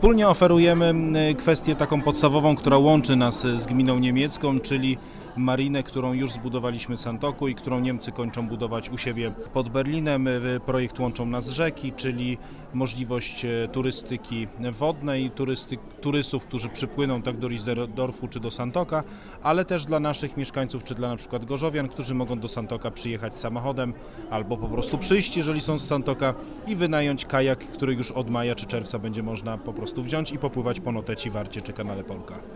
Wspólnie oferujemy kwestię taką podstawową, która łączy nas z gminą niemiecką, czyli marinę, którą już zbudowaliśmy w Santoku i którą Niemcy kończą budować u siebie pod Berlinem. Projekt Łączą nas rzeki, czyli możliwość turystyki wodnej, turystów, którzy przypłyną tak do Riesdorfu czy do Santoka, ale też dla naszych mieszkańców, czy dla na przykład gorzowian, którzy mogą do Santoka przyjechać samochodem albo po prostu przyjść, jeżeli są z Santoka, i wynająć kajak, który już od maja czy czerwca będzie można po prostu wziąć i popływać po Noteci, Warcie czy kanale Polka.